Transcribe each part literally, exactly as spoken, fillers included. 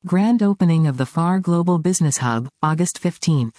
Grand opening of the F A R Global Business Hub, August fifteenth.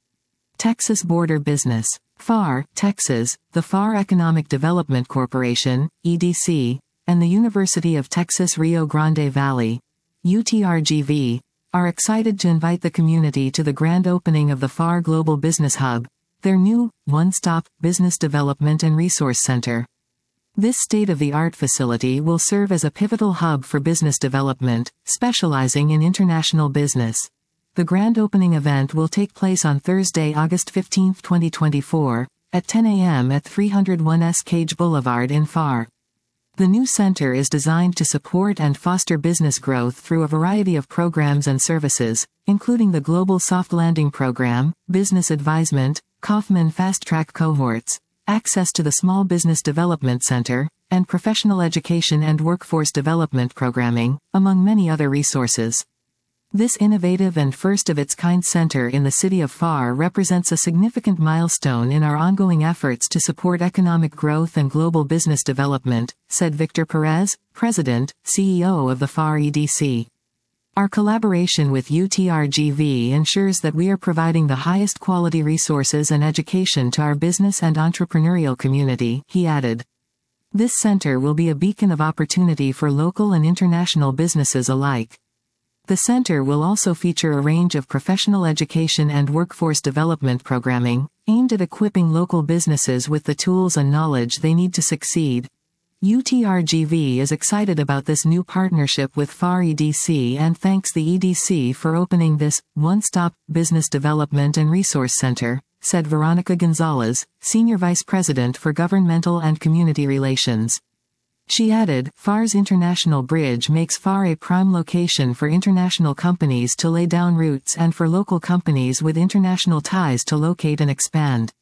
Texas Border Business. F A R, Texas, the F A R Economic Development Corporation, E D C, and the University of Texas Rio Grande Valley, U T R G V, are excited to invite the community to the grand opening of the F A R Global Business Hub, their new, one-stop, business development and resource center. This state-of-the-art facility will serve as a pivotal hub for business development, specializing in international business. The grand opening event will take place on Thursday, August fifteenth, twenty twenty-four, at ten a m at three oh one S Cage Boulevard in F A R. The new center is designed to support and foster business growth through a variety of programs and services, including the Global Soft Landing Program, Business Advisement, Kaufman Fast Track Cohorts, access to the Small Business Development Center, and professional education and workforce development programming, among many other resources. This innovative and first-of-its-kind center in the city of F A R represents a significant milestone in our ongoing efforts to support economic growth and global business development, said Victor Perez, President, C E O of the F A R E D C. Our collaboration with U T R G V ensures that we are providing the highest quality resources and education to our business and entrepreneurial community, he added. This center will be a beacon of opportunity for local and international businesses alike. The center will also feature a range of professional education and workforce development programming, aimed at equipping local businesses with the tools and knowledge they need to succeed. U T R G V is excited about this new partnership with F A R E D C and thanks the E D C for opening this one-stop business development and resource center, said Veronica Gonzalez, Senior Vice President for Governmental and Community Relations. She added, F A R's International Bridge makes F A R a prime location for international companies to lay down roots and for local companies with international ties to locate and expand.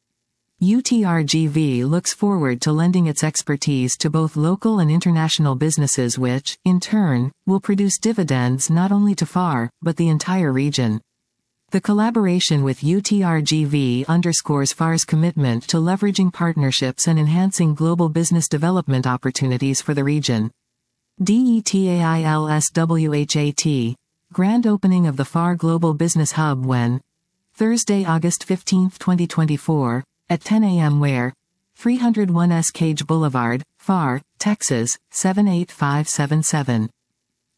U T R G V looks forward to lending its expertise to both local and international businesses which, in turn, will produce dividends not only to F A R, but the entire region. The collaboration with U T R G V underscores F A R's commitment to leveraging partnerships and enhancing global business development opportunities for the region. DETAILSWHAT. Grand opening of the F A R Global Business Hub when? Thursday, August fifteenth, twenty twenty-four, at ten a m where? three oh one S Cage Boulevard, F A R, Texas, seven eight five seven seven.